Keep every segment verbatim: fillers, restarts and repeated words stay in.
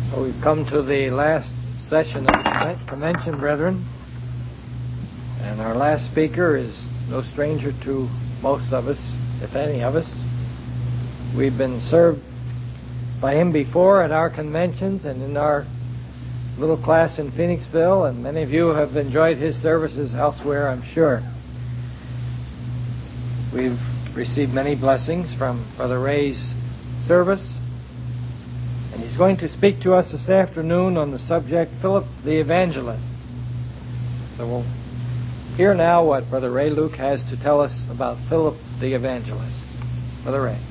Well, we've come to the last session of the convention, brethren, and our last speaker is no stranger to most of us, if any of us. We've been served by him before at our conventions and in our little class in Phoenixville, and many of you have enjoyed his services elsewhere, I'm sure. We've received many blessings from Brother Ray's service, and he's going to speak to us this afternoon on the subject, Philip the Evangelist. So we'll hear now what Brother Ray Luke has to tell us about Philip the Evangelist. Brother Ray.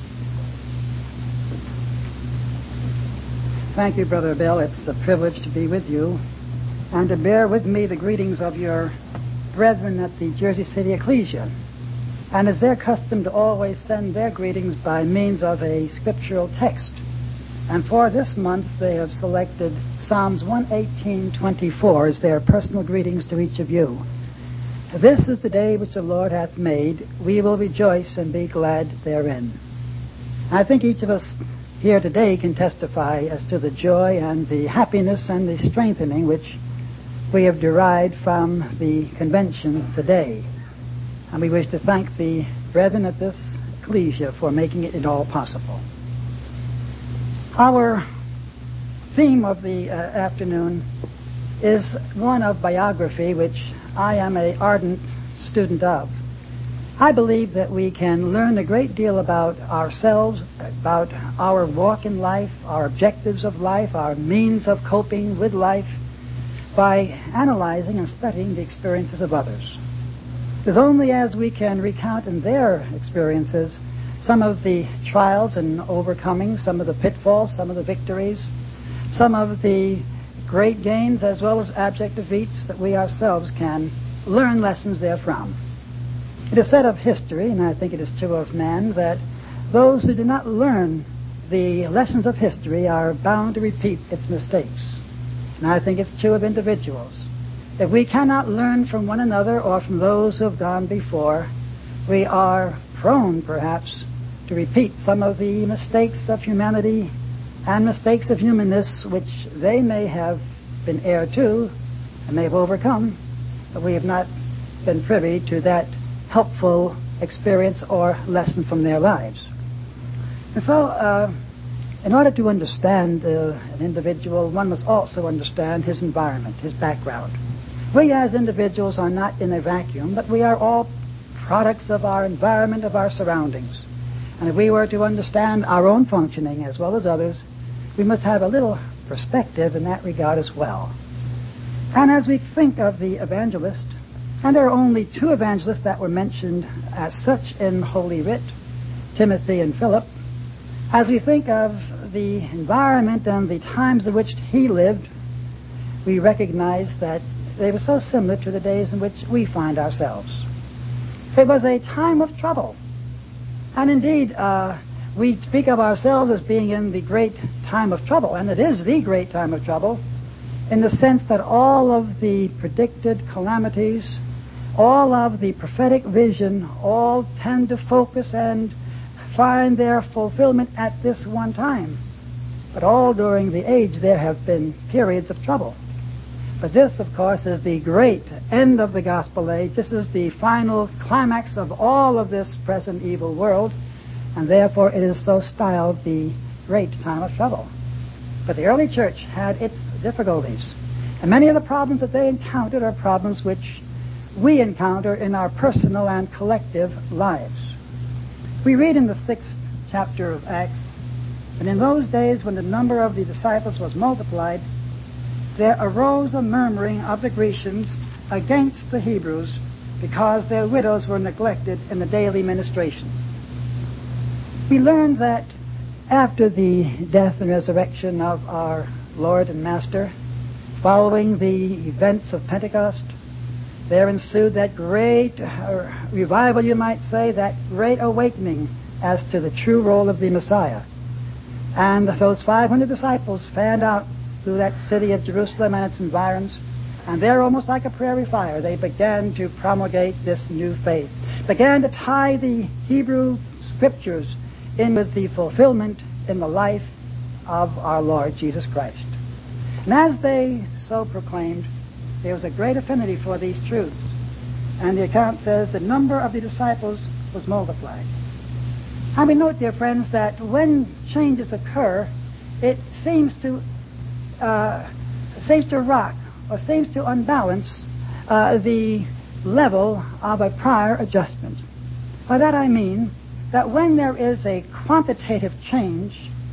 Thank you, Brother Bill. It's a privilege to be with you and to bear with me the greetings of your brethren at the Jersey City Ecclesia. And it's their custom to always send their greetings by means of a scriptural text. And for this month, they have selected Psalms one eighteen twenty-four as their personal greetings to each of you. This is the day which the Lord hath made. We will rejoice and be glad therein. I think each of us here today can testify as to the joy and the happiness and the strengthening which we have derived from the convention today. And we wish to thank the brethren at this ecclesia for making it all possible. Our theme of the uh, afternoon is one of biography, which I am an ardent student of. I believe that we can learn a great deal about ourselves, about our walk in life, our objectives of life, our means of coping with life, by analyzing and studying the experiences of others. It is only as we can recount in their experiences some of the trials and overcomings, some of the pitfalls, some of the victories, some of the great gains, as well as abject defeats, that we ourselves can learn lessons therefrom. It is said of history, and I think it is true of man, that those who do not learn the lessons of history are bound to repeat its mistakes. And I think it's true of individuals. If we cannot learn from one another or from those who have gone before, we are prone, perhaps, to repeat some of the mistakes of humanity and mistakes of humanness which they may have been heir to and may have overcome, but we have not been privy to that helpful experience or lesson from their lives. And so, uh, in order to understand uh, an individual, one must also understand his environment, his background. We as individuals are not in a vacuum, but we are all products of our environment, of our surroundings. And if we were to understand our own functioning as well as others, we must have a little perspective in that regard as well. And as we think of the evangelist, and there are only two evangelists that were mentioned as such in Holy Writ, Timothy and Philip. As we think of the environment and the times in which he lived, we recognize that they were so similar to the days in which we find ourselves. It was a time of trouble. And indeed, uh, we speak of ourselves as being in the great time of trouble, and it is the great time of trouble, in the sense that all of the predicted calamities, all of the prophetic vision, all tend to focus and find their fulfillment at this one time. But all during the age there have been periods of trouble. But this, of course, is the great end of the gospel age. This is the final climax of all of this present evil world, and therefore it is so styled the great time of trouble. But the early church had its difficulties, and many of the problems that they encountered are problems which we encounter in our personal and collective lives. We read in the sixth chapter of Acts, and in those days when the number of the disciples was multiplied, there arose a murmuring of the Grecians against the Hebrews because their widows were neglected in the daily ministration. We learn that after the death and resurrection of our Lord and Master, following the events of Pentecost, there ensued that great uh, revival, you might say, that great awakening as to the true role of the Messiah. And those five hundred disciples fanned out through that city of Jerusalem and its environs, and there, almost like a prairie fire, they began to promulgate this new faith, began to tie the Hebrew Scriptures in with the fulfillment in the life of our Lord Jesus Christ. And as they so proclaimed, there was a great affinity for these truths. And the account says the number of the disciples was multiplied. And we note, dear friends, that when changes occur, it seems to uh, seems to rock or seems to unbalance uh, the level of a prior adjustment. By that I mean that when there is a quantitative change,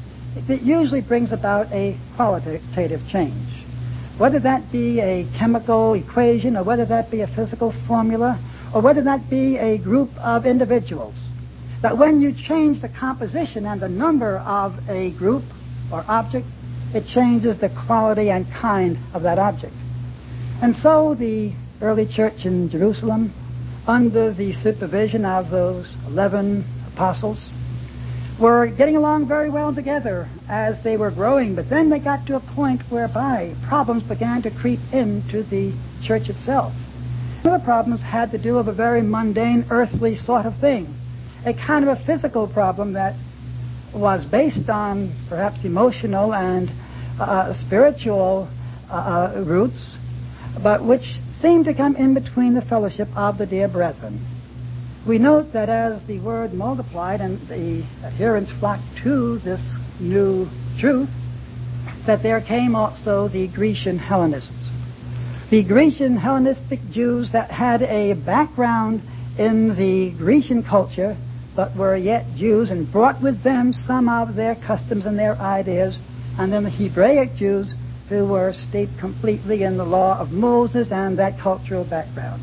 it usually brings about a qualitative change. Whether that be a chemical equation, or whether that be a physical formula, or whether that be a group of individuals, that when you change the composition and the number of a group or object, it changes the quality and kind of that object. And so the early church in Jerusalem, under the supervision of those eleven apostles, were getting along very well together as they were growing, but then they got to a point whereby problems began to creep into the church itself. One of the problems had to do with a very mundane, earthly sort of thing, a kind of a physical problem that was based on perhaps emotional and uh, spiritual uh, roots, but which seemed to come in between the fellowship of the dear brethren. We note that as the word multiplied and the adherents flocked to this new truth, that there came also the Grecian Hellenists. The Grecian Hellenistic Jews that had a background in the Grecian culture, but were yet Jews and brought with them some of their customs and their ideas, and then the Hebraic Jews who were steeped completely in the law of Moses and that cultural background.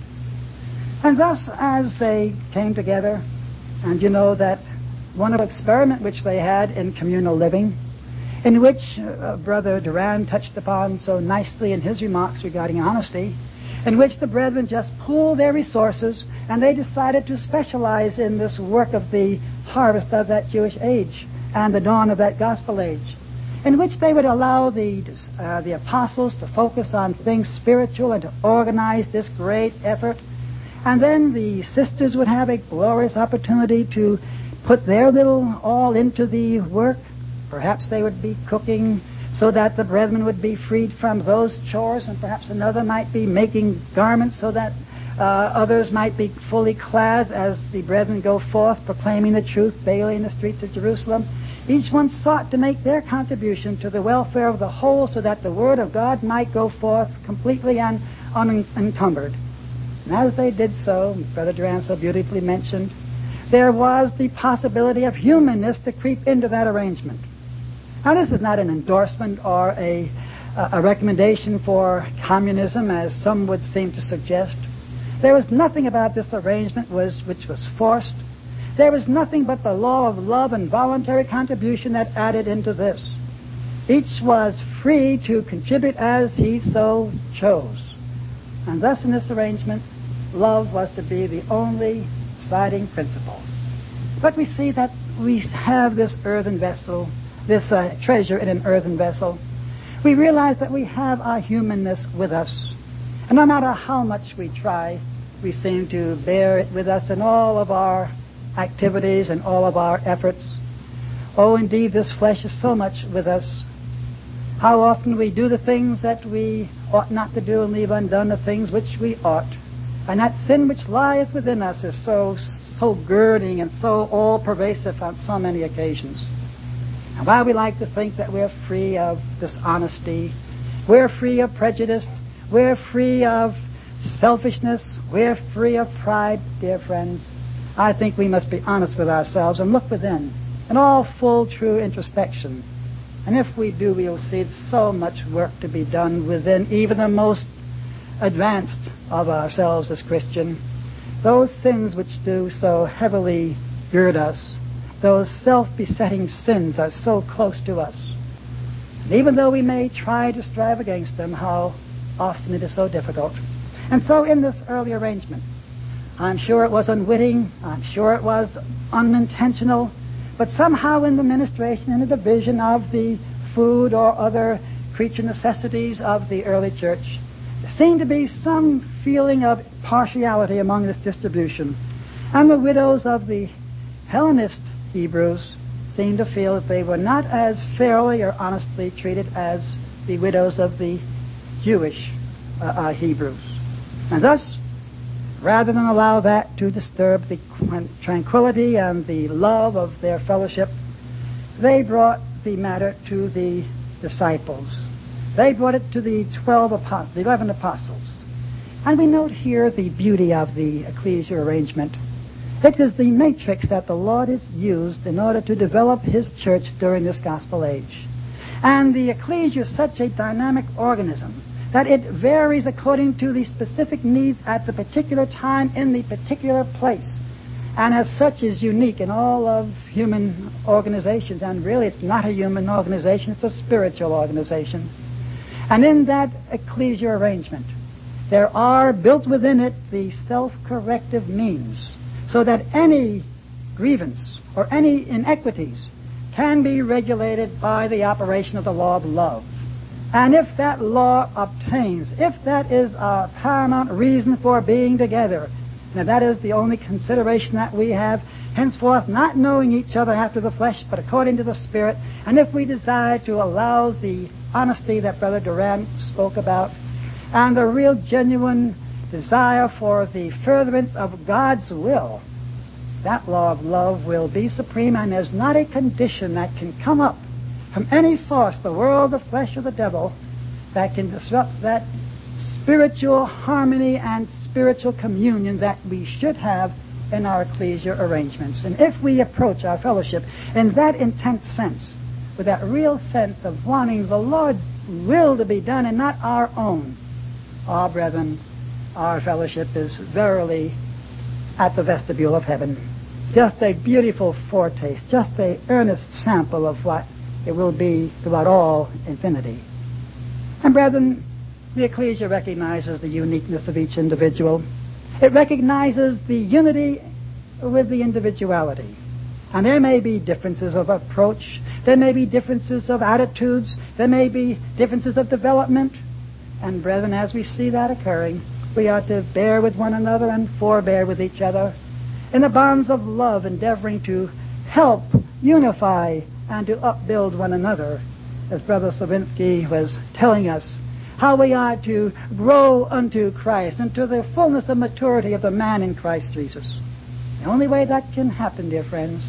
And thus, as they came together, and you know that wonderful experiment which they had in communal living, in which uh, Brother Duran touched upon so nicely in his remarks regarding honesty, in which the brethren just pooled their resources and they decided to specialize in this work of the harvest of that Jewish age and the dawn of that gospel age, in which they would allow the, uh, the apostles to focus on things spiritual and to organize this great effort. And then the sisters would have a glorious opportunity to put their little all into the work. Perhaps they would be cooking so that the brethren would be freed from those chores, and perhaps another might be making garments so that uh, others might be fully clad as the brethren go forth proclaiming the truth daily in the streets of Jerusalem. Each one sought to make their contribution to the welfare of the whole so that the word of God might go forth completely and unencumbered. And as they did so, Brother Duran so beautifully mentioned, there was the possibility of humanness to creep into that arrangement. Now, this is not an endorsement or a, a recommendation for communism, as some would seem to suggest. There was nothing about this arrangement was, which was forced. There was nothing but the law of love and voluntary contribution that added into this. Each was free to contribute as he so chose. And thus, in this arrangement, love was to be the only deciding principle. But we see that we have this earthen vessel, this uh, treasure in an earthen vessel. We realize that we have our humanness with us. And no matter how much we try, we seem to bear it with us in all of our activities and all of our efforts. Oh, indeed, this flesh is so much with us. How often we do the things that we ought not to do and leave undone the things which we ought. And that sin which lieth within us is so, so girding and so all-pervasive on so many occasions. And while we like to think that we're free of dishonesty, we're free of prejudice, we're free of selfishness, we're free of pride, dear friends, I think we must be honest with ourselves and look within in all full, true introspection. And if we do, we'll see so much work to be done within even the most advanced of ourselves as Christian. Those sins which do so heavily gird us, those self-besetting sins are so close to us. And even though we may try to strive against them, how often it is so difficult. And so in this early arrangement, I'm sure it was unwitting, I'm sure it was unintentional, but somehow in the ministration and the division of the food or other creature necessities of the early church, there seemed to be some feeling of partiality among this distribution. And the widows of the Hellenist Hebrews seemed to feel that they were not as fairly or honestly treated as the widows of the Jewish uh, uh, Hebrews. And thus, rather than allow that to disturb the tranquility and the love of their fellowship, they brought the matter to the disciples. They brought it to the twelve, the eleven apostles. And we note here the beauty of the ecclesial arrangement. It is the matrix that the Lord has used in order to develop His church during this gospel age. And the ecclesia is such a dynamic organism that it varies according to the specific needs at the particular time in the particular place. And as such is unique in all of human organizations. And really it's not a human organization, it's a spiritual organization. And in that ecclesia arrangement, there are built within it the self-corrective means, so that any grievance or any inequities can be regulated by the operation of the law of love. And if that law obtains, if that is a paramount reason for being together, now that is the only consideration that we have, henceforth not knowing each other after the flesh, but according to the Spirit, and if we desire to allow the honesty that Brother Durant spoke about, and the real genuine desire for the furtherance of God's will, that law of love will be supreme, and there's not a condition that can come up from any source, the world, the flesh, or the devil, that can disrupt that spiritual harmony and spiritual communion that we should have in our ecclesia arrangements. And if we approach our fellowship in that intense sense, with that real sense of wanting the Lord's will to be done and not our own, ah, brethren, our fellowship is verily at the vestibule of heaven. Just a beautiful foretaste, just a earnest sample of what it will be throughout all infinity. And brethren, the ecclesia recognizes the uniqueness of each individual. It recognizes the unity with the individuality. And there may be differences of approach, there may be differences of attitudes, there may be differences of development. And brethren, as we see that occurring, we ought to bear with one another and forbear with each other in the bonds of love, endeavoring to help, unify, and to upbuild one another, as Brother Slavinsky was telling us, how we are to grow unto Christ, into the fullness of maturity of the man in Christ Jesus. The only way that can happen, dear friends,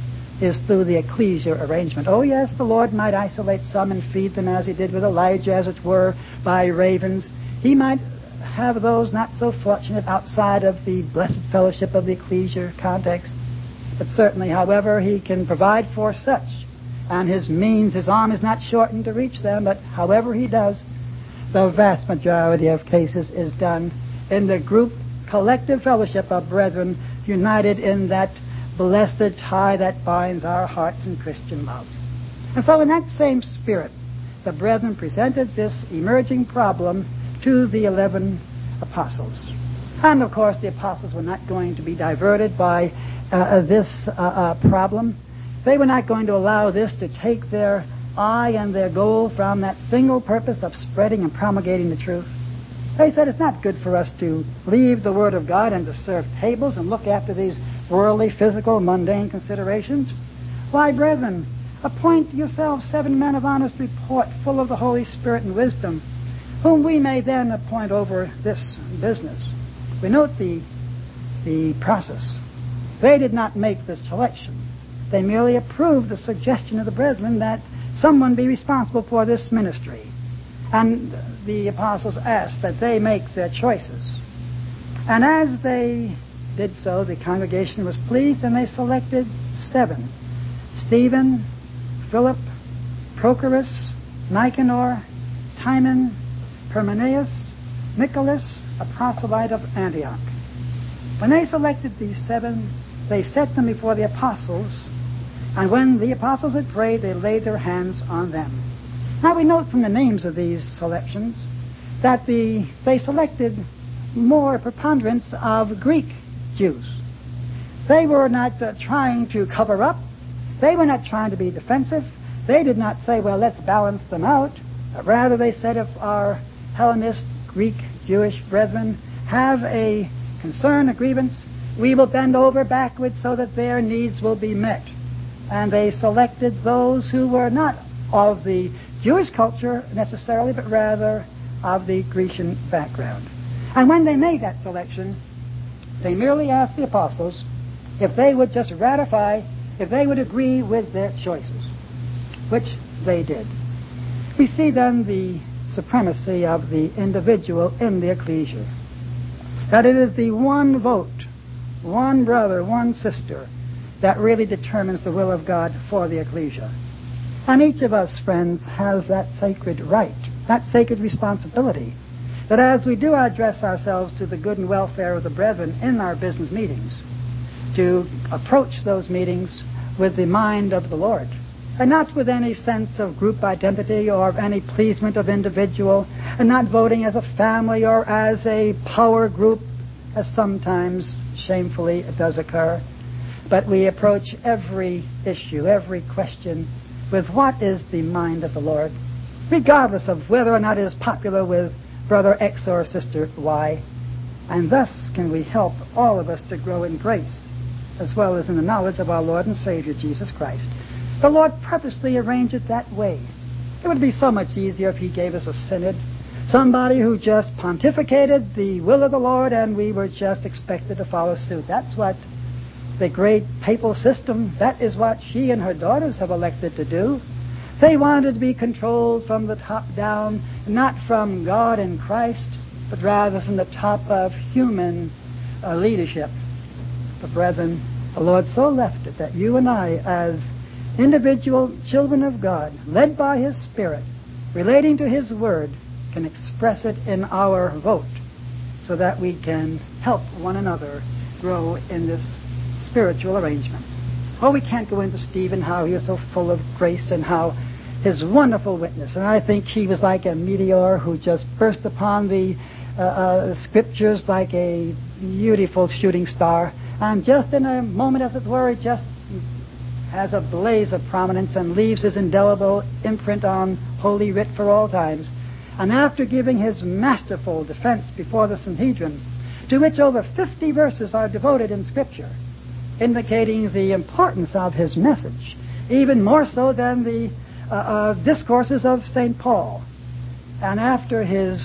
is through the ecclesia arrangement. Oh yes, the Lord might isolate some and feed them as He did with Elijah, as it were, by ravens. He might have those not so fortunate outside of the blessed fellowship of the ecclesia context. But certainly, however, He can provide for such, and His means, His arm is not shortened to reach them, but however He does, the vast majority of cases is done in the group, collective fellowship of brethren united in that blessed tie that binds our hearts in Christian love. And so in that same spirit, the brethren presented this emerging problem to the eleven apostles. And of course, the apostles were not going to be diverted by uh, this uh, uh, problem. They were not going to allow this to take their eye and their goal from that single purpose of spreading and promulgating the truth. They said it's not good for us to leave the Word of God and to serve tables and look after these worldly, physical, mundane considerations. Why, brethren, appoint yourselves seven men of honest report, full of the Holy Spirit and wisdom, whom we may then appoint over this business. We note the, the process. They did not make this selection. They merely approved the suggestion of the brethren that someone be responsible for this ministry. And the apostles asked that they make their choices. And as they did so, the congregation was pleased, and they selected seven: Stephen, Philip, Prochorus, Nicanor, Timon, Parmenas, Nicholas, a proselyte of Antioch. When they selected these seven, they set them before the apostles, and when the apostles had prayed, they laid their hands on them. Now we note from the names of these selections that the they selected more preponderance of Greek Jews. They were not uh, trying to cover up. They were not trying to be defensive. They did not say, well, let's balance them out. But rather they said, if our Hellenist, Greek, Jewish brethren have a concern, a grievance, we will bend over backwards so that their needs will be met. and they selected those who were not of the Jewish culture necessarily, but rather of the Grecian background. And when they made that selection, they merely asked the apostles if they would just ratify, if they would agree with their choices, which they did. We see then the supremacy of the individual in the ecclesia, that it is the one vote, one brother, one sister, that really determines the will of God for the ecclesia. And each of us, friends, has that sacred right, that sacred responsibility, that as we do address ourselves to the good and welfare of the brethren in our business meetings, to approach those meetings with the mind of the Lord, and not with any sense of group identity or of any pleasement of individual, and not voting as a family or as a power group, as sometimes shamefully it does occur. But we approach every issue, every question, with what is the mind of the Lord, regardless of whether or not it is popular with brother X or sister Y. And thus can we help all of us to grow in grace, as well as in the knowledge of our Lord and Savior, Jesus Christ. The Lord purposely arranged it that way. It would be so much easier if He gave us a synod, somebody who just pontificated the will of the Lord and we were just expected to follow suit. That's what the great papal system, that is what she and her daughters have elected to do. They wanted to be controlled from the top down, not from God and Christ, but rather from the top of human uh, leadership. But brethren, the Lord so left it that you and I, as individual children of God, led by His Spirit, relating to His Word, can express it in our vote so that we can help one another grow in this spiritual arrangement. Oh, we can't go into Stephen, how he was so full of grace and how his wonderful witness. And I think he was like a meteor who just burst upon the uh, uh, Scriptures like a beautiful shooting star. And just in a moment, as it were, it just has a blaze of prominence and leaves his indelible imprint on Holy Writ for all times. And after giving his masterful defense before the Sanhedrin, to which over fifty verses are devoted in Scripture, indicating the importance of his message, even more so than the uh, uh, discourses of Saint Paul, and after his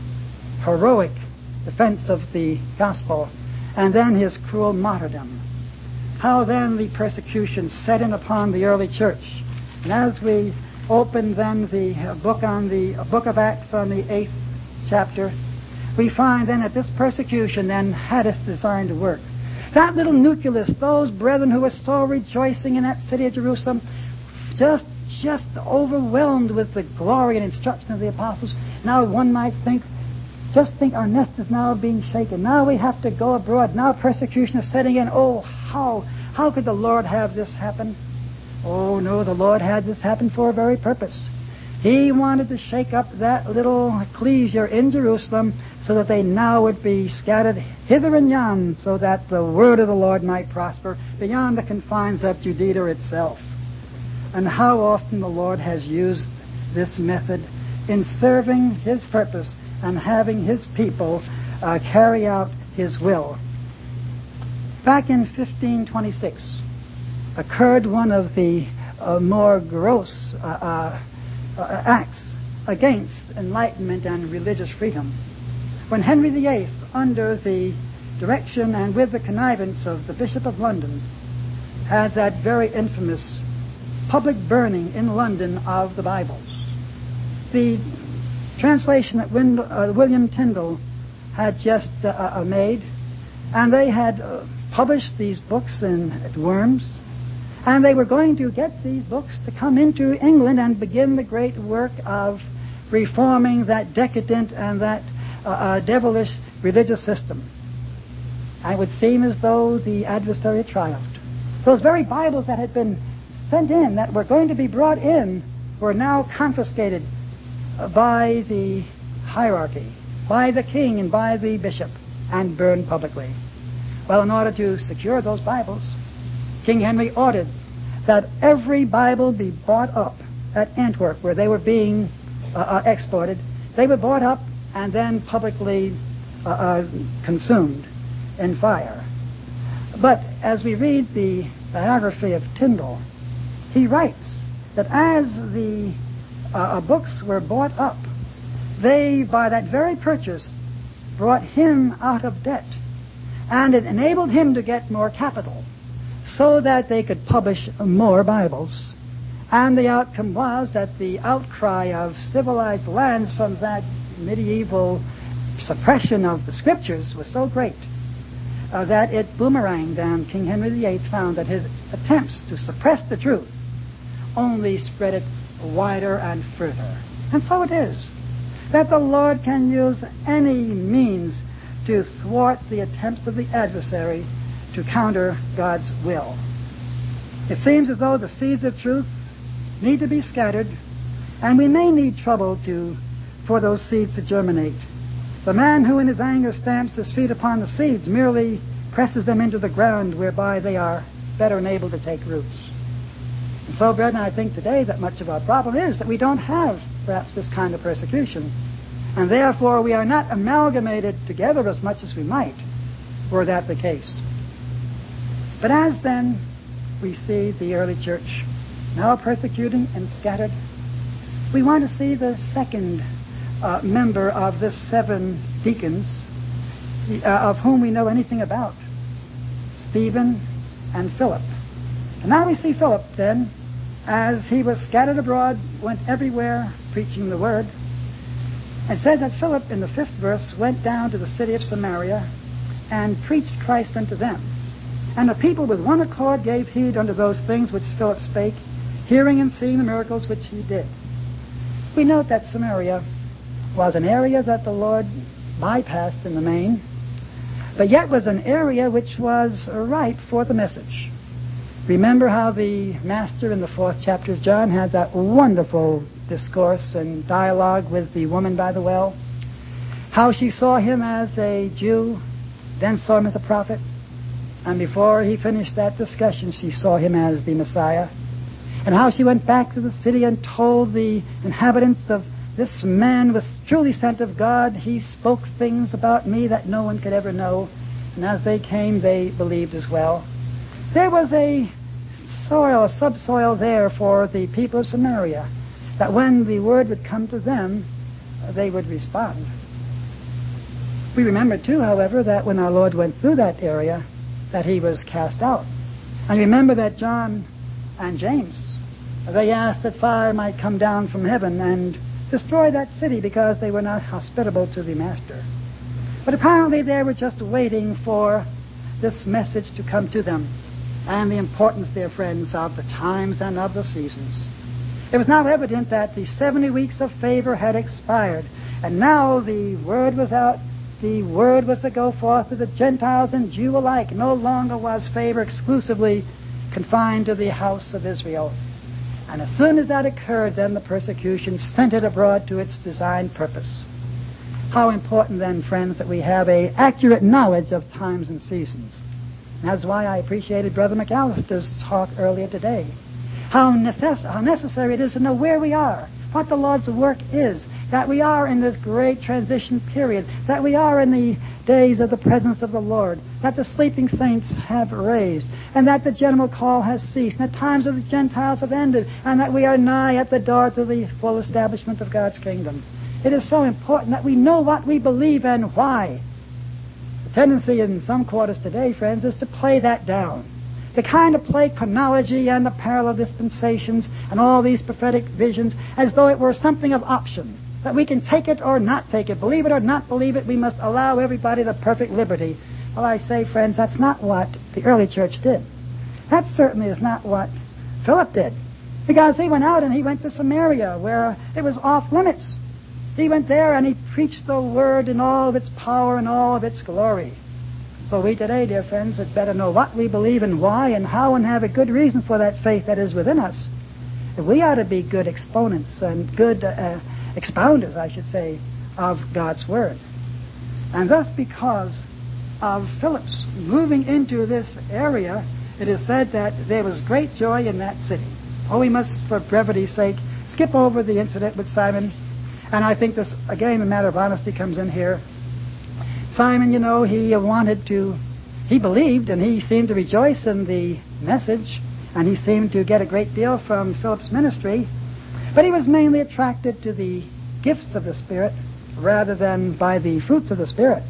heroic defense of the gospel, and then his cruel martyrdom, how then the persecution set in upon the early church. And as we open then the book on the uh, book of Acts on the eighth chapter, we find then that this persecution then had its design to work. That little nucleus, those brethren who were so rejoicing in that city of Jerusalem, just just overwhelmed with the glory and instruction of the apostles. Now one might think, just think our nest is now being shaken. Now we have to go abroad. Now persecution is setting in. Oh, how, how could the Lord have this happen? Oh, no, the Lord had this happen for a very purpose. He wanted to shake up that little ecclesia in Jerusalem so that they now would be scattered hither and yon, so that the word of the Lord might prosper beyond the confines of Judea itself. And how often the Lord has used this method in serving His purpose and having His people uh, carry out His will. Back in fifteen twenty-six occurred one of the uh, more gross uh, uh, uh, acts against enlightenment and religious freedom, when Henry the Eighth, under the direction and with the connivance of the Bishop of London, had that very infamous public burning in London of the Bibles. The translation that Win- uh, William Tyndale had just uh, uh, made, and they had uh, published these books in at Worms, and they were going to get these books to come into England and begin the great work of reforming that decadent and that uh, uh, devilish religious system. And it would seem as though the adversary triumphed. Those very Bibles that had been sent in, that were going to be brought in, were now confiscated by the hierarchy, by the king and by the bishop, and burned publicly. Well, in order to secure those Bibles, King Henry ordered that every Bible be bought up at Antwerp, where they were being uh, uh, exported. They were bought up and then publicly uh, uh, consumed in fire. But as we read the biography of Tyndale, he writes that as the uh, books were bought up, they, by that very purchase, brought him out of debt, and it enabled him to get more capital so that they could publish more Bibles. And the outcome was that the outcry of civilized lands from that medieval suppression of the Scriptures was so great uh, that it boomeranged, and King Henry the Eighth found that his attempts to suppress the truth only spread it wider and further. And so it is that the Lord can use any means to thwart the attempts of the adversary to counter God's will. It seems as though the seeds of truth need to be scattered, and we may need trouble to for those seeds to germinate. The man who in his anger stamps his feet upon the seeds merely presses them into the ground, whereby they are better enabled to take roots. And so, brethren, I think today that much of our problem is that we don't have perhaps this kind of persecution, and therefore we are not amalgamated together as much as we might, were that the case. But as then we see the early church now persecuting and scattered, we want to see the second uh, member of the seven deacons uh, of whom we know anything about, Stephen and Philip. And now we see Philip then, as he was scattered abroad, went everywhere preaching the word. It says that Philip, in the fifth verse, went down to the city of Samaria and preached Christ unto them. And the people with one accord gave heed unto those things which Philip spake, hearing and seeing the miracles which he did. We note that Samaria was an area that the Lord bypassed in the main, but yet was an area which was ripe for the message. Remember how the Master in the fourth chapter of John had that wonderful discourse and dialogue with the woman by the well, how she saw him as a Jew, then saw him as a prophet, and before he finished that discussion, she saw him as the Messiah, and how she went back to the city and told the inhabitants of this man was truly sent of God. He spoke things about me that no one could ever know, and as they came, they believed as well. There was a soil, a subsoil there for the people of Samaria, that when the word would come to them, they would respond. We remember too, however, that when our Lord went through that area, that he was cast out. And remember that John and James, they asked that fire might come down from heaven and destroy that city because they were not hospitable to the Master. But apparently they were just waiting for this message to come to them, and the importance, dear friends, of the times and of the seasons. It was now evident that the seventy weeks of favor had expired, and now the word was out. The word was to go forth to the Gentiles and Jew alike. No longer was favor exclusively confined to the house of Israel. And as soon as that occurred, then the persecution sent it abroad to its designed purpose. How important then, friends, that we have an accurate knowledge of times and seasons. And that's why I appreciated Brother McAllister's talk earlier today. How, necess- how necessary it is to know where we are, what the Lord's work is, that we are in this great transition period, that we are in the days of the presence of the Lord, that the sleeping saints have raised, and that the general call has ceased, and the times of the Gentiles have ended, and that we are nigh at the door to the full establishment of God's kingdom. It is so important that we know what we believe and why. The tendency in some quarters today, friends, is to play that down. To kind of play chronology and the parallel dispensations and all these prophetic visions as though it were something of option, that we can take it or not take it, believe it or not believe it, we must allow everybody the perfect liberty. Well, I say, friends, that's not what the early church did. That certainly is not what Philip did. Because he went out and he went to Samaria, where it was off limits. He went there and he preached the word in all of its power and all of its glory. So we today, dear friends, had better know what we believe and why and how, and have a good reason for that faith that is within us. We ought to be good exponents and good uh, expounders, I should say, of God's Word. And thus, because of Philip's moving into this area, it is said that there was great joy in that city. Oh, we must, for brevity's sake, skip over the incident with Simon. And I think this, again, the matter of honesty comes in here. Simon, you know, he wanted to, he believed, and he seemed to rejoice in the message. and he seemed to get a great deal from Philip's ministry, but he was mainly attracted to the gifts of the Spirit rather than by the fruits of the Spirit.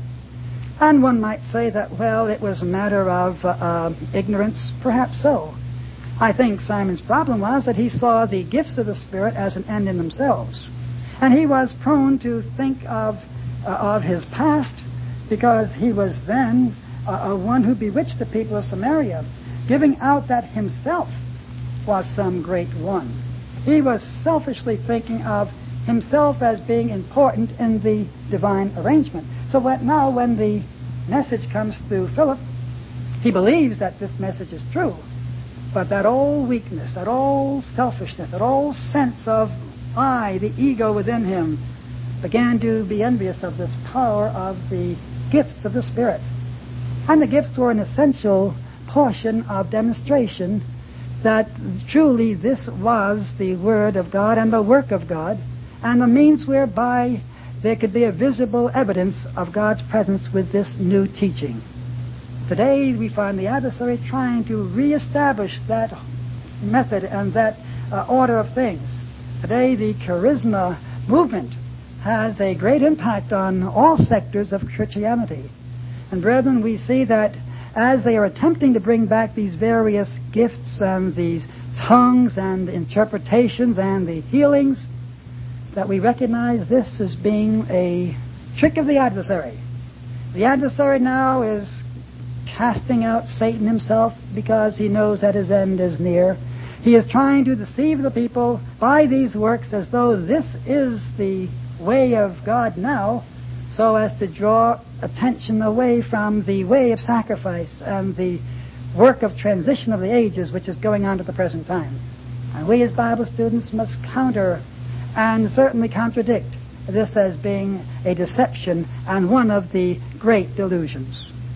And one might say that, well, it was a matter of uh, uh, ignorance. Perhaps so. I think Simon's problem was that he saw the gifts of the Spirit as an end in themselves. And he was prone to think of, uh, of his past, because he was then uh, one who bewitched the people of Samaria, giving out that himself was some great one. He was selfishly thinking of himself as being important in the divine arrangement. So what now when the message comes through Philip, he believes that this message is true, but that old weakness, that old selfishness, that old sense of I, the ego within him, began to be envious of this power of the gifts of the Spirit. And the gifts were an essential portion of demonstration that truly this was the Word of God and the work of God, and the means whereby there could be a visible evidence of God's presence with this new teaching. Today we find the adversary trying to reestablish that method and that uh, order of things. Today the charisma movement has a great impact on all sectors of Christianity. And brethren, we see that as they are attempting to bring back these various gifts and these tongues and interpretations and the healings, that we recognize this as being a trick of the adversary. The adversary now is casting out Satan himself because he knows that his end is near. He is trying to deceive the people by these works as though this is the way of God now, so as to draw attention away from the way of sacrifice and the work of transition of the ages which is going on at the present time. And we as Bible students must counter and certainly contradict this as being a deception and one of the great delusions.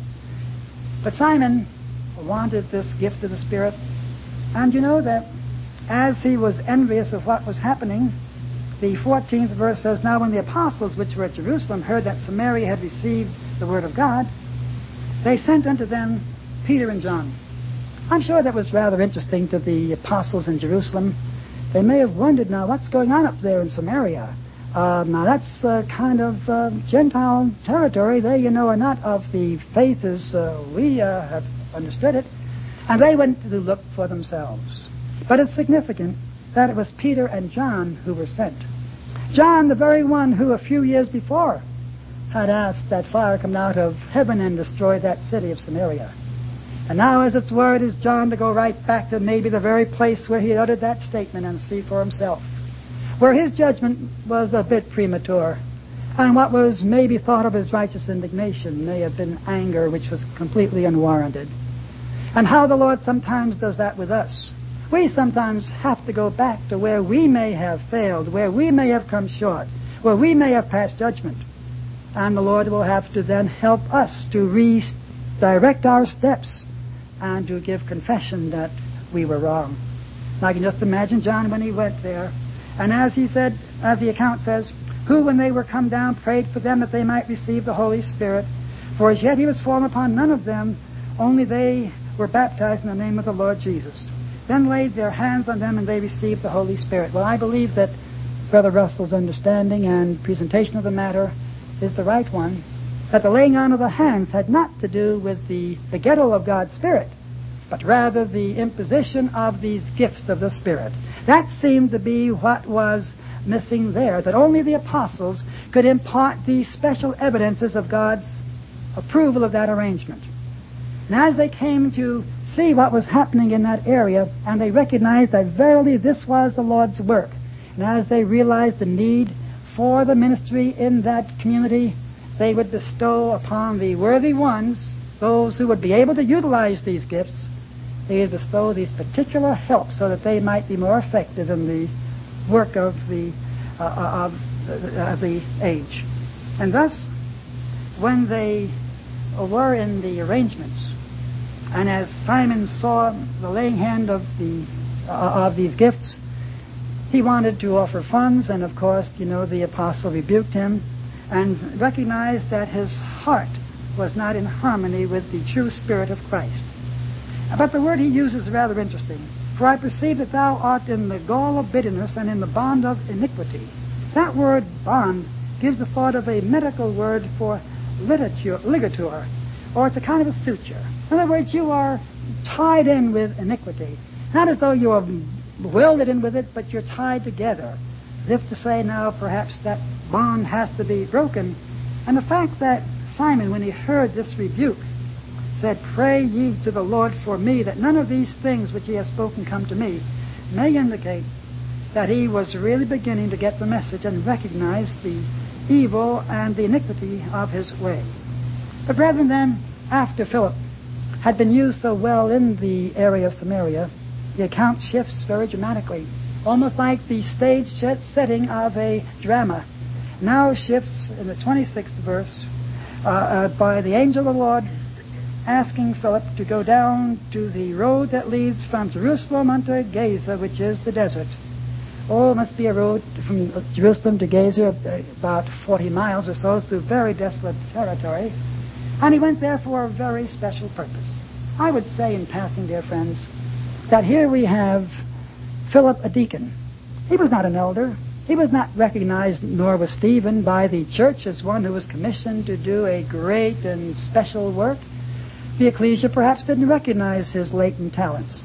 But Simon wanted this gift of the Spirit, and you know that as he was envious of what was happening, the fourteenth verse says, Now when the apostles which were at Jerusalem heard that Samaria had received the word of God, they sent unto them Peter and John. I'm sure that was rather interesting to the apostles in Jerusalem. They may have wondered, now what's going on up there in Samaria? Uh, now that's uh, kind of uh, Gentile territory. They, you know, are not of the faith as uh, we uh, have understood it. And they went to look for themselves. But it's significant that it was Peter and John who were sent. John, the very one who a few years before had asked that fire come out of heaven and destroy that city of Samaria. And now, as its word, is John to go right back to maybe the very place where he uttered that statement and see for himself, where his judgment was a bit premature, and what was maybe thought of as righteous indignation may have been anger which was completely unwarranted. And how the Lord sometimes does that with us. We sometimes have to go back to where we may have failed, where we may have come short, where we may have passed judgment. And the Lord will have to then help us to redirect our steps and to give confession that we were wrong. Now, I can just imagine John when he went there. And as he said, as the account says, who, when they were come down, prayed for them that they might receive the Holy Spirit. For as yet he was fallen upon none of them, only they were baptized in the name of the Lord Jesus. Then laid their hands on them, and they received the Holy Spirit. Well, I believe that Brother Russell's understanding and presentation of the matter is the right one, that the laying on of the hands had not to do with the begettal of God's Spirit, but rather the imposition of these gifts of the Spirit. That seemed to be what was missing there, that only the apostles could impart these special evidences of God's approval of that arrangement. And as they came to see what was happening in that area, and they recognized that verily this was the Lord's work, and as they realized the need for the ministry in that community, they would bestow upon the worthy ones, those who would be able to utilize these gifts, they would bestow these particular help so that they might be more effective in the work of the uh, of uh, the age. And thus, when they were in the arrangements, and as Simon saw the laying hand of the uh, of these gifts, he wanted to offer funds, and of course, you know, the apostle rebuked him and recognized that his heart was not in harmony with the true spirit of Christ. But the word he uses is rather interesting. For I perceive that thou art in the gall of bitterness and in the bond of iniquity. That word bond gives the thought of a medical word for ligature, ligature, or it's a kind of a suture. In other words, you are tied in with iniquity. Not as though you are welded in with it, but you're tied together. As if to say now, perhaps that bond has to be broken. And the fact that Simon, when he heard this rebuke, said, "Pray ye to the Lord for me, that none of these things which he has spoken come to me," may indicate that he was really beginning to get the message and recognize the evil and the iniquity of his way. But brethren, then, after Philip had been used so well in the area of Samaria, the account shifts very dramatically, almost like the stage setting of a drama. Now shifts in the twenty-sixth verse uh, uh, by the angel of the Lord asking Philip to go down to the road that leads from Jerusalem unto Gaza, which is the desert. Oh, it must be a road from Jerusalem to Gaza, about forty miles or so, through very desolate territory. And he went there for a very special purpose. I would say, in passing, dear friends, that here we have Philip, a deacon. He was not an elder. He was not recognized, nor was Stephen, by the church as one who was commissioned to do a great and special work. The ecclesia perhaps didn't recognize his latent talents.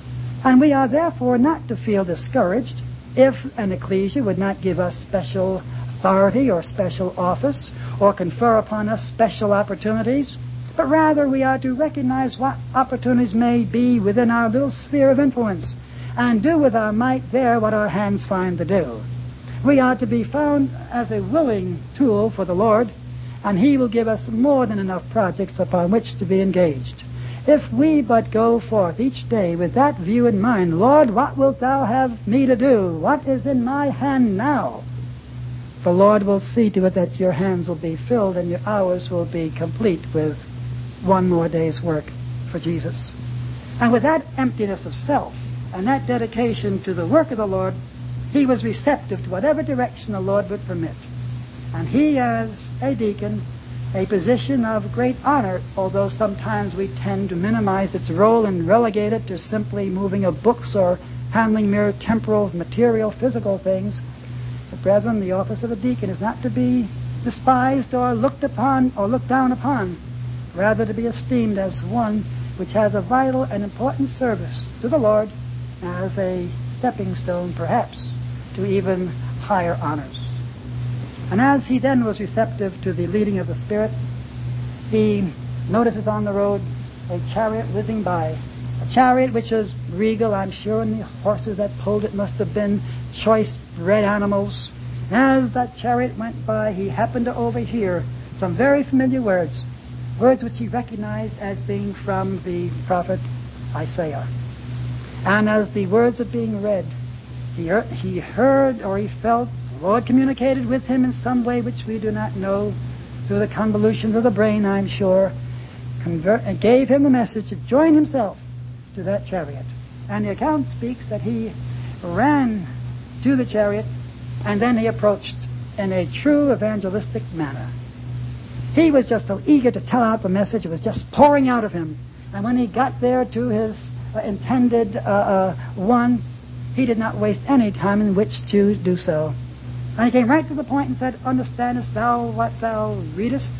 And we are therefore not to feel discouraged if an ecclesia would not give us special authority or special office or confer upon us special opportunities, but rather we are to recognize what opportunities may be within our little sphere of influence and do with our might there what our hands find to do. We are to be found as a willing tool for the Lord, and He will give us more than enough projects upon which to be engaged. If we but go forth each day with that view in mind, "Lord, what wilt Thou have me to do? What is in my hand now?" The Lord will see to it that your hands will be filled and your hours will be complete with one more day's work for Jesus. And with that emptiness of self and that dedication to the work of the Lord, he was receptive to whatever direction the Lord would permit. And he, as a deacon, a position of great honor, although sometimes we tend to minimize its role and relegate it to simply moving of books or handling mere temporal, material, physical things. But brethren, the office of a deacon is not to be despised or looked upon or looked down upon, rather to be esteemed as one which has a vital and important service to the Lord as a stepping stone, perhaps, to even higher honors. And as he then was receptive to the leading of the Spirit, he notices on the road a chariot whizzing by, a chariot which is regal, I'm sure, and the horses that pulled it must have been choice bred animals. As that chariot went by, he happened to overhear some very familiar words, words which he recognized as being from the prophet Isaiah. And as the words are being read, he heard, he heard or he felt the Lord communicated with him in some way which we do not know, through the convolutions of the brain, I'm sure, convert, and gave him the message to join himself to that chariot. And the account speaks that he ran to the chariot, and then he approached in a true evangelistic manner. He was just so eager to tell out the message, it was just pouring out of him. And when he got there to his uh, intended uh, uh, one, he did not waste any time in which to do so. And he came right to the point and said, "Understandest thou what thou readest?"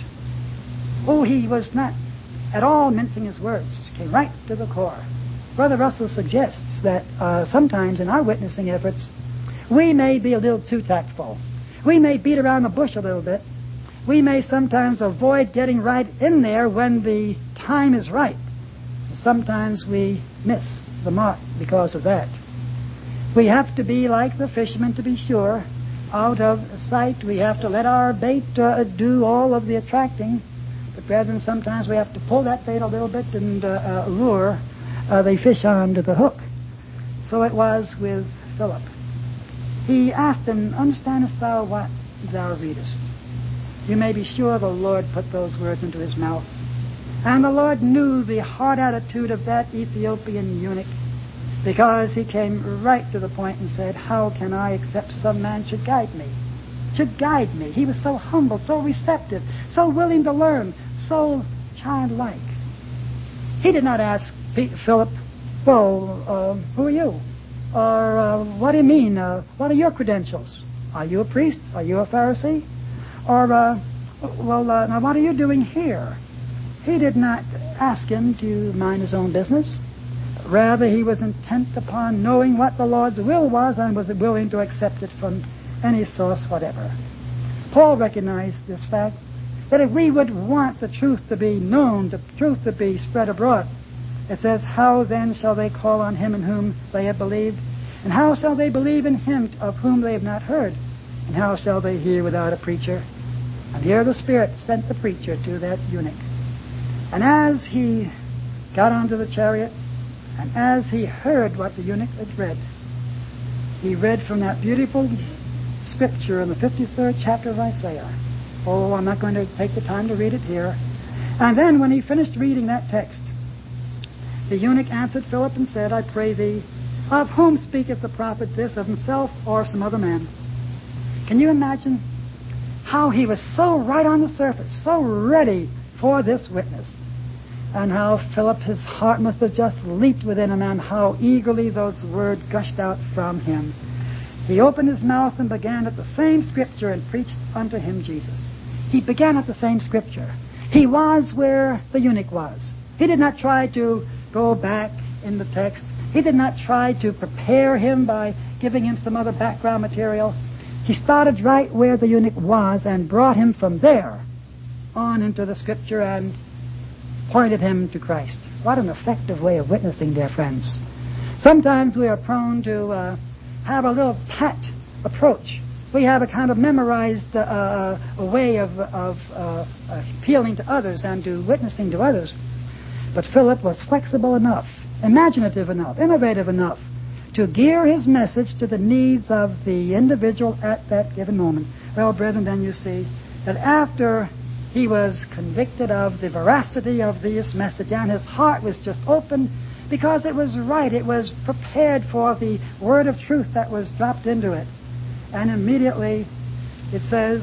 Oh, he was not at all mincing his words. He came right to the core. Brother Russell suggests that uh, sometimes in our witnessing efforts, we may be a little too tactful. We may beat around the bush a little bit. We may sometimes avoid getting right in there when the time is right. Sometimes we miss the mark because of that. We have to be like the fishermen, to be sure, out of sight. We have to let our bait uh, do all of the attracting. But brethren, sometimes we have to pull that bait a little bit and uh, uh, lure uh, the fish onto the hook. So it was with Philip. He asked him, "Understandest thou what thou readest?" You may be sure the Lord put those words into his mouth. And the Lord knew the heart attitude of that Ethiopian eunuch, because he came right to the point and said, "How can I except some man should guide me?" Should guide me. He was so humble, so receptive, so willing to learn, so childlike. He did not ask Philip well, uh, who are you? Or uh, what do you mean? Uh, what are your credentials? Are you a priest? Are you a Pharisee? Or, uh, well, uh, now what are you doing here? He did not ask him to mind his own business. Rather, he was intent upon knowing what the Lord's will was and was willing to accept it from any source whatever. Paul recognized this fact, that if we would want the truth to be known, the truth to be spread abroad, it says, how then shall they call on him in whom they have believed? And how shall they believe in him of whom they have not heard? And how shall they hear without a preacher? And here the Spirit sent the preacher to that eunuch. And as he got onto the chariot, and as he heard what the eunuch had read, he read from that beautiful scripture in the fifty-third chapter of Isaiah. Oh, I'm not going to take the time to read it here. And then when he finished reading that text, the eunuch answered Philip and said, I pray thee, of whom speaketh the prophet this, of himself or some other man? Can you imagine how he was so right on the surface, so ready for this witness? And how Philip, his heart must have just leaped within him, and how eagerly those words gushed out from him. He opened his mouth and began at the same scripture and preached unto him Jesus. He began at the same scripture. He was where the eunuch was. He did not try to go back in the text. He did not try to prepare him by giving him some other background material. He started right where the eunuch was and brought him from there on into the scripture and pointed him to Christ. What an effective way of witnessing, dear friends. Sometimes we are prone to uh, have a little pat approach. We have a kind of memorized uh, uh, a way of, of uh, appealing to others and to witnessing to others. But Philip was flexible enough, imaginative enough, innovative enough to gear his message to the needs of the individual at that given moment. Well, brethren, then you see that after he was convicted of the veracity of this message, and his heart was just open because it was right. It was prepared for the word of truth that was dropped into it. And immediately it says,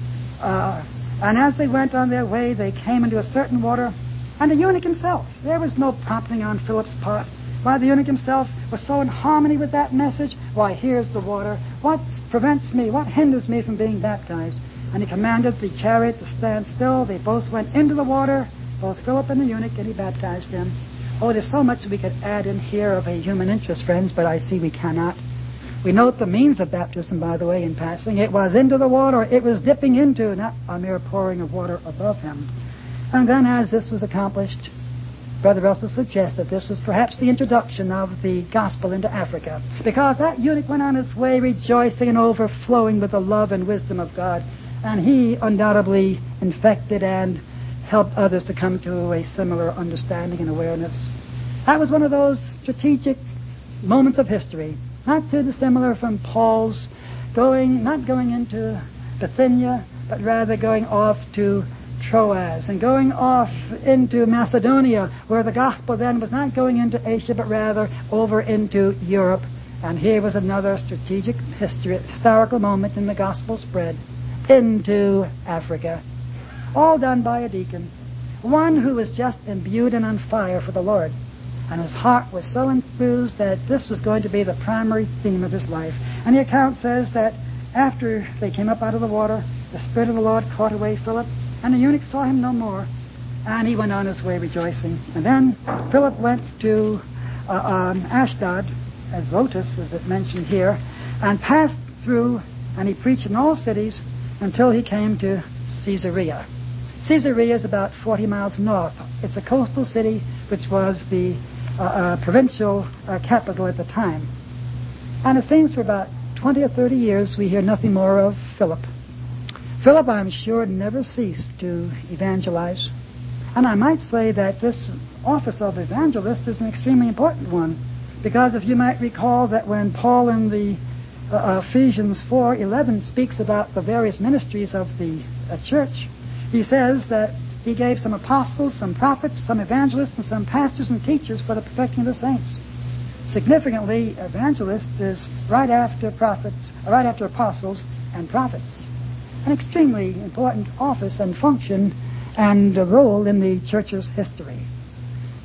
uh, and as they went on their way, they came into a certain water, and the eunuch himself, there was no prompting on Philip's part. Why, the eunuch himself was so in harmony with that message. Why, here's the water. What prevents me? What hinders me from being baptized? And he commanded the chariot to stand still. They both went into the water, both Philip and the eunuch, and he baptized him. Oh, there's so much we could add in here of a human interest, friends, but I see we cannot. We note the means of baptism, by the way, in passing. It was into the water. It was dipping into, not a mere pouring of water above him. And then as this was accomplished, Brother Russell suggests that this was perhaps the introduction of the gospel into Africa, because that eunuch went on his way rejoicing and overflowing with the love and wisdom of God. And he undoubtedly infected and helped others to come to a similar understanding and awareness. That was one of those strategic moments of history, not too dissimilar from Paul's going, not going into Bithynia, but rather going off to Troas and going off into Macedonia, where the gospel then was not going into Asia, but rather over into Europe. And here was another strategic history, historical moment in the gospel spread into Africa, all done by a deacon, one who was just imbued and on fire for the Lord, and his heart was so enthused that this was going to be the primary theme of his life. And the account says that after they came up out of the water, the Spirit of the Lord caught away Philip, and the eunuch saw him no more, and he went on his way rejoicing. And then Philip went to uh, um, Ashdod, Azotus, as it mentioned here, and passed through, and he preached in all cities until he came to Caesarea. Caesarea is about forty miles north. It's a coastal city which was the uh, uh, provincial uh, capital at the time. And it seems for about twenty or thirty years we hear nothing more of Philip. Philip, I'm sure, never ceased to evangelize. And I might say that this office of evangelist is an extremely important one, because if you might recall that when Paul in the Uh, Ephesians four eleven speaks about the various ministries of the uh, church, he says that he gave some apostles, some prophets, some evangelists, and some pastors and teachers for the perfecting of the saints. Significantly, evangelist is right after prophets, right after apostles and prophets. An extremely important office and function and uh, role in the church's history.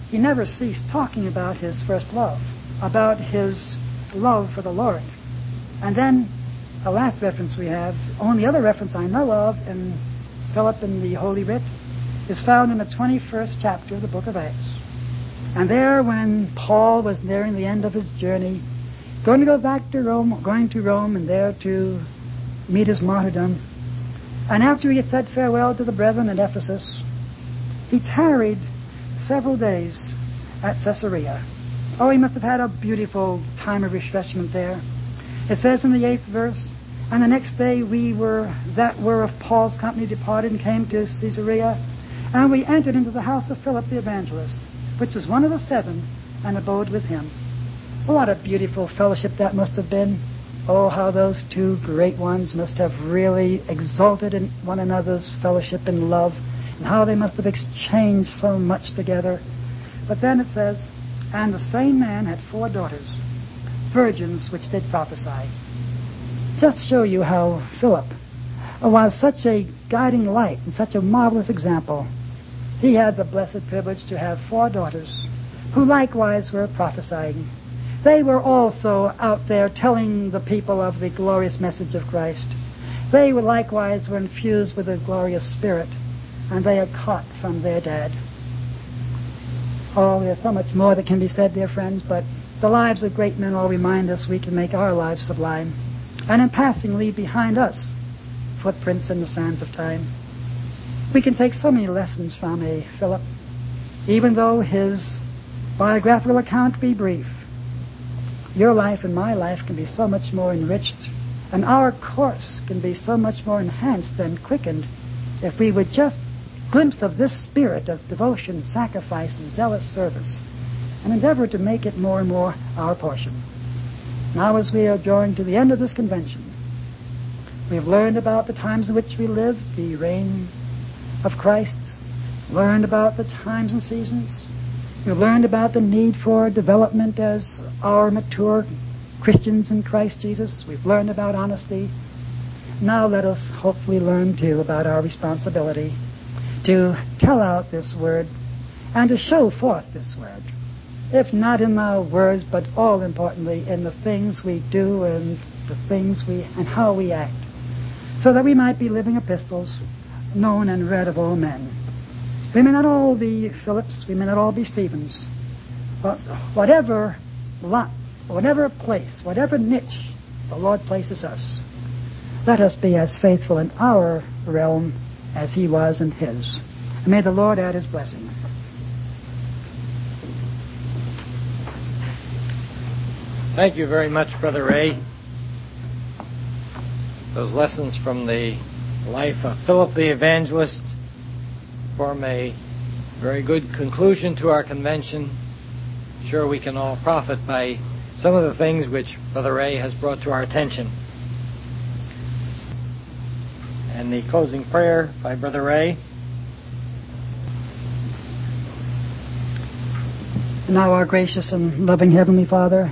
he never ceased talking about his first love, about his love for the Lord. And then the last reference we have, only other reference I know of in Philip in the Holy Writ, is found in the twenty-first chapter of the book of Acts. And there, when Paul was nearing the end of his journey, going to go back to Rome, going to Rome and there to meet his martyrdom, and after he had said farewell to the brethren at Ephesus, he tarried several days at Caesarea. Oh, he must have had a beautiful time of refreshment there. It says in the eighth verse, and the next day we were, that were of Paul's company, departed and came to Caesarea, and we entered into the house of Philip the evangelist, which was one of the seven, and abode with him. What a beautiful fellowship that must have been. Oh, how those two great ones must have really exulted in one another's fellowship and love, and how they must have exchanged so much together. But then it says, and the same man had four daughters, virgins which did prophesy. Just show you how Philip was such a guiding light and such a marvelous example. He had the blessed privilege to have four daughters who likewise were prophesying. They were also out there telling the people of the glorious message of Christ. They were likewise were infused with the glorious Spirit, and they had caught from their dad. Oh, there's so much more that can be said, dear friends, but the lives of great men all remind us we can make our lives sublime, and in passing leave behind us footprints in the sands of time. We can take so many lessons from a Philip, even though his biographical account be brief. Your life and my life can be so much more enriched, and our course can be so much more enhanced and quickened if we would just glimpse of this spirit of devotion, sacrifice, and zealous service, and endeavor to make it more and more our portion. Now, as we are drawing to the end of this convention, we have learned about the times in which we live, the reign of Christ, learned about the times and seasons. We've learned about the need for development as our mature Christians in Christ Jesus. We've learned about honesty. Now let us hopefully learn, too, about our responsibility to tell out this word and to show forth this word, if not in our words, but all importantly in the things we do and the things we and how we act, so that we might be living epistles, known and read of all men. We may not all be Philips, we may not all be Stephens, but whatever lot, whatever place, whatever niche the Lord places us, let us be as faithful in our realm as he was in his. And may the Lord add his blessing. Thank you very much, Brother Ray. Those lessons from the life of Philip the Evangelist form a very good conclusion to our convention. Sure, we can all profit by some of the things which Brother Ray has brought to our attention. And the closing prayer by Brother Ray. Now, our gracious and loving Heavenly Father,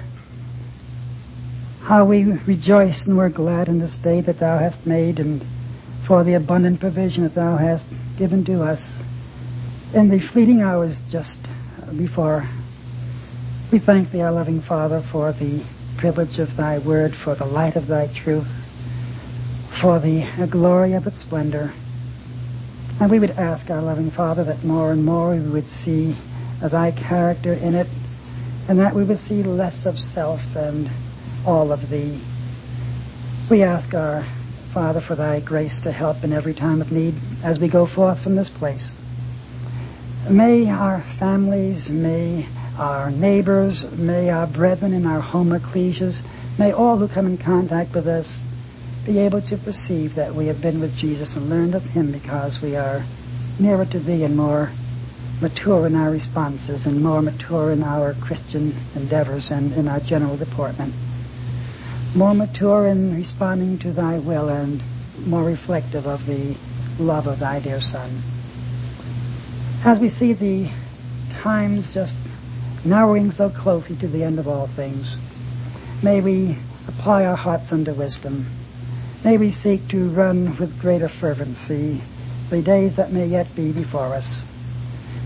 how we rejoice and we're glad in this day that Thou hast made, and for the abundant provision that Thou hast given to us in the fleeting hours just before. We thank Thee, our loving Father, for the privilege of Thy word, for the light of Thy truth, for the glory of its splendor. And we would ask, our loving Father, that more and more we would see Thy character in it, and that we would see less of self and all of Thee. We ask, our Father, for Thy grace to help in every time of need as we go forth from this place. May our families, may our neighbors, may our brethren in our home ecclesias, may all who come in contact with us be able to perceive that we have been with Jesus and learned of Him, because we are nearer to Thee and more mature in our responses and more mature in our Christian endeavors and in our general deportment. More mature in responding to Thy will and more reflective of the love of Thy dear Son. As we see the times just narrowing so closely to the end of all things, may we apply our hearts unto wisdom. May we seek to run with greater fervency the days that may yet be before us.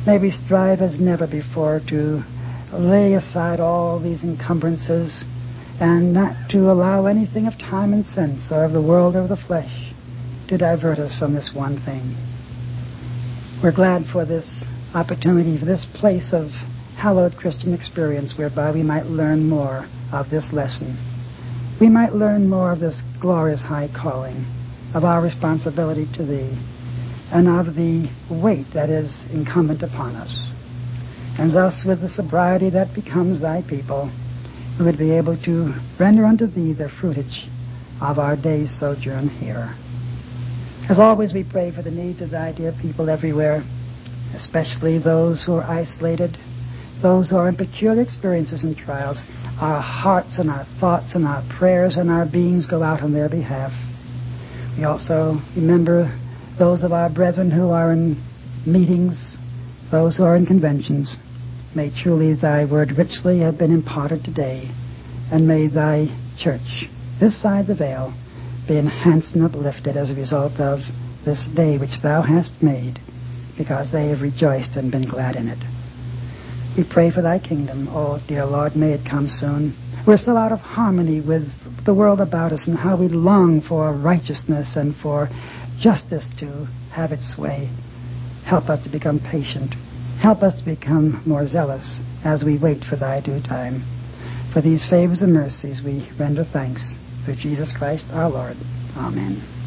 May we strive as never before to lay aside all these encumbrances and not to allow anything of time and sense or of the world or the flesh to divert us from this one thing. We're glad for this opportunity, for this place of hallowed Christian experience whereby we might learn more of this lesson. We might learn more of this glorious high calling, of our responsibility to Thee, and of the weight that is incumbent upon us. And thus, with the sobriety that becomes Thy people, we would be able to render unto Thee the fruitage of our day's sojourn here. As always, we pray for the needs of Thy dear people everywhere, especially those who are isolated, those who are in peculiar experiences and trials. Our hearts and our thoughts and our prayers and our beings go out on their behalf. We also remember those of our brethren who are in meetings, those who are in conventions. May truly Thy word richly have been imparted today, and may Thy church, this side the veil, be enhanced and uplifted as a result of this day which Thou hast made, because they have rejoiced and been glad in it. We pray for Thy kingdom. Oh, dear Lord, may it come soon. We're still out of harmony with the world about us and how we long for righteousness and for justice to have its way. Help us to become patient. Help us to become more zealous as we wait for Thy due time. For these favors and mercies we render thanks through Jesus Christ our Lord. Amen.